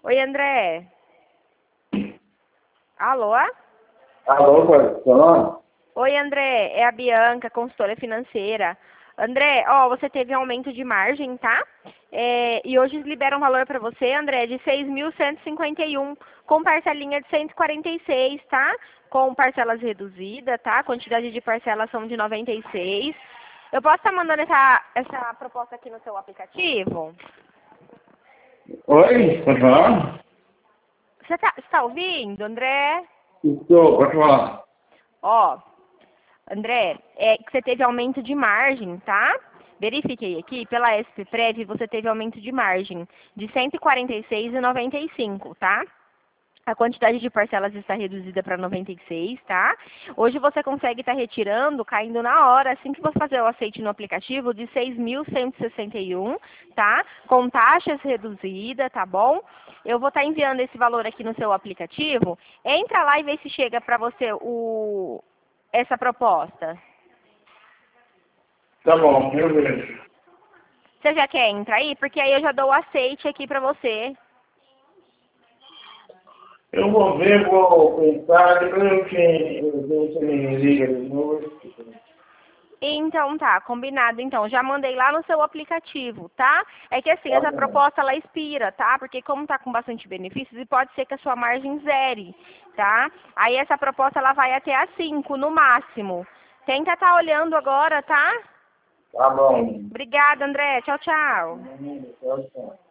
Oi, André. Alô? Alô, qual é o seu nome? Oi, André. É a Bianca, consultora financeira. André, ó, você teve aumento de margem, tá? E hoje libera um valor para você, André, de 6.151, com parcelinha de 146, tá? Com parcelas reduzidas, tá? Quantidade de parcelas são de 96. Eu posso estar mandando essa proposta aqui no seu aplicativo? Oi, pode falar? Você tá ouvindo, André? Estou, pode falar. Ó, André, é que você teve aumento de margem, tá? Verifiquei aqui, pela SPPrev você teve aumento de margem de 146,95, tá? A quantidade de parcelas está reduzida para 96, tá? Hoje você consegue estar retirando, caindo na hora, assim que você fazer o aceite no aplicativo, de 6.161, tá? Com taxas reduzidas, tá bom? Eu vou estar enviando esse valor aqui no seu aplicativo. Entra lá e vê se chega para você essa proposta. Tá bom, eu vejo. Você já quer entrar aí? Porque aí eu já dou o aceite aqui para você. Eu vou ver, vou pensar, depois você me liga de novo. Então tá, combinado. Então, já mandei lá no seu aplicativo, tá? É que assim, Tá essa bom. proposta ela expira, tá? Porque como tá com bastante benefícios, e pode ser que a sua margem zere, tá? Aí essa proposta ela vai até a 5 no máximo. Tenta estar olhando agora, tá? Tá bom. Obrigada, André. Tchau, tchau. Tchau, tchau.